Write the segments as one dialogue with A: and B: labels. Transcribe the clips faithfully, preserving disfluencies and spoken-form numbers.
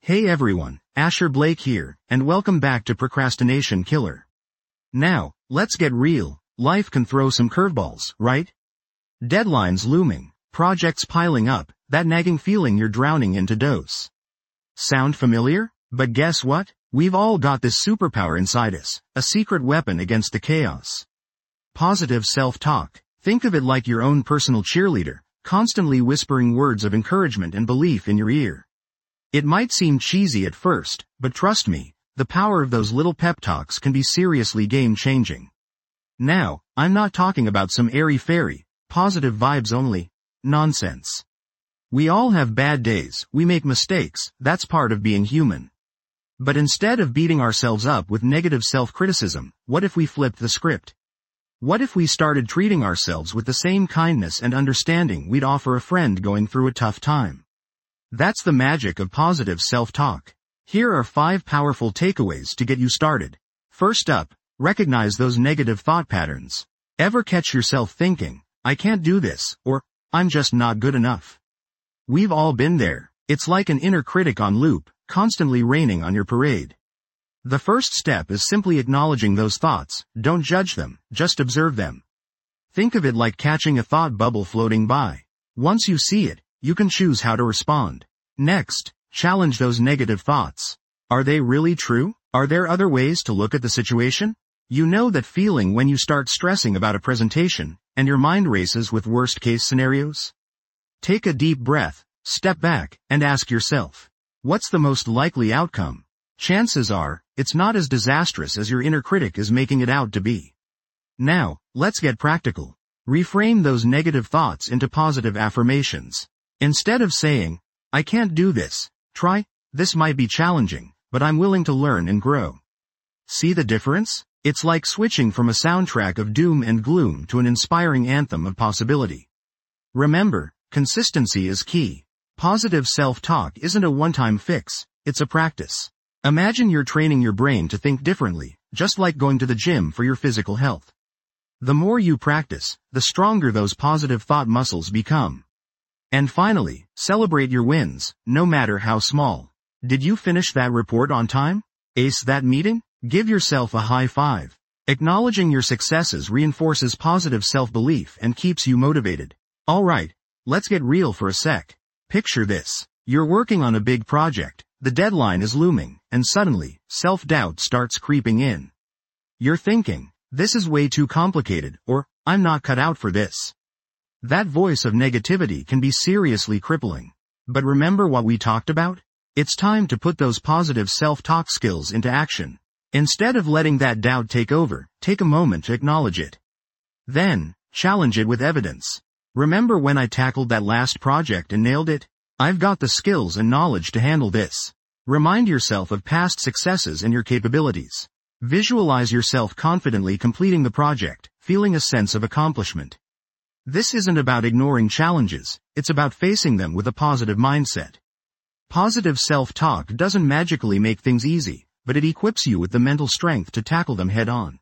A: Hey everyone, Asher Blake here, and welcome back to Procrastination Killer. Now, let's get real. Life can throw some curveballs, right? Deadlines looming, projects piling up, that nagging feeling you're drowning into dose. Sound familiar? But guess what? We've all got this superpower inside us, a secret weapon against the chaos. Positive self-talk. Think of it like your own personal cheerleader, constantly whispering words of encouragement and belief in your ear. It might seem cheesy at first, but trust me, the power of those little pep talks can be seriously game-changing. Now, I'm not talking about some airy-fairy, positive vibes only, nonsense. We all have bad days, we make mistakes, that's part of being human. But instead of beating ourselves up with negative self-criticism, what if we flipped the script? What if we started treating ourselves with the same kindness and understanding we'd offer a friend going through a tough time? That's the magic of positive self-talk. Here are five powerful takeaways to get you started. First up, recognize those negative thought patterns. Ever catch yourself thinking, I can't do this, or, I'm just not good enough? We've all been there. It's like an inner critic on loop, constantly raining on your parade. The first step is simply acknowledging those thoughts. Don't judge them, just observe them. Think of it like catching a thought bubble floating by. Once you see it, you can choose how to respond. Next, challenge those negative thoughts. Are they really true? Are there other ways to look at the situation? You know that feeling when you start stressing about a presentation, and your mind races with worst-case scenarios? Take a deep breath, step back, and ask yourself, what's the most likely outcome? Chances are, it's not as disastrous as your inner critic is making it out to be. Now, let's get practical. Reframe those negative thoughts into positive affirmations. Instead of saying, I can't do this, try, this might be challenging, but I'm willing to learn and grow. See the difference? It's like switching from a soundtrack of doom and gloom to an inspiring anthem of possibility. Remember, consistency is key. Positive self-talk isn't a one-time fix, it's a practice. Imagine you're training your brain to think differently, just like going to the gym for your physical health. The more you practice, the stronger those positive thought muscles become. And finally, celebrate your wins, no matter how small. Did you finish that report on time? Ace that meeting? Give yourself a high five. Acknowledging your successes reinforces positive self-belief and keeps you motivated. Alright, let's get real for a sec. Picture this. You're working on a big project, the deadline is looming, and suddenly, self-doubt starts creeping in. You're thinking, this is way too complicated, or, I'm not cut out for this. That voice of negativity can be seriously crippling. But remember what we talked about? It's time to put those positive self-talk skills into action. Instead of letting that doubt take over, take a moment to acknowledge it. Then, challenge it with evidence. Remember when I tackled that last project and nailed it? I've got the skills and knowledge to handle this. Remind yourself of past successes and your capabilities. Visualize yourself confidently completing the project, feeling a sense of accomplishment. This isn't about ignoring challenges, it's about facing them with a positive mindset. Positive self-talk doesn't magically make things easy, but it equips you with the mental strength to tackle them head-on.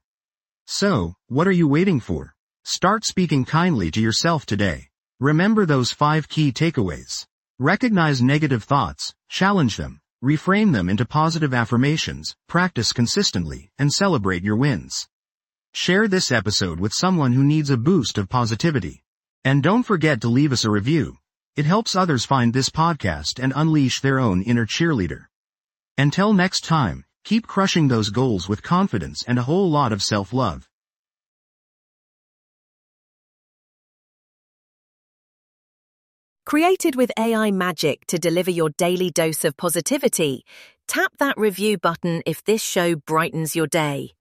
A: So, what are you waiting for? Start speaking kindly to yourself today. Remember those five key takeaways. Recognize negative thoughts, challenge them, reframe them into positive affirmations, practice consistently, and celebrate your wins. Share this episode with someone who needs a boost of positivity. And don't forget to leave us a review. It helps others find this podcast and unleash their own inner cheerleader. Until next time, keep crushing those goals with confidence and a whole lot of self-love.
B: Created with A I magic to deliver your daily dose of positivity, tap that review button if this show brightens your day.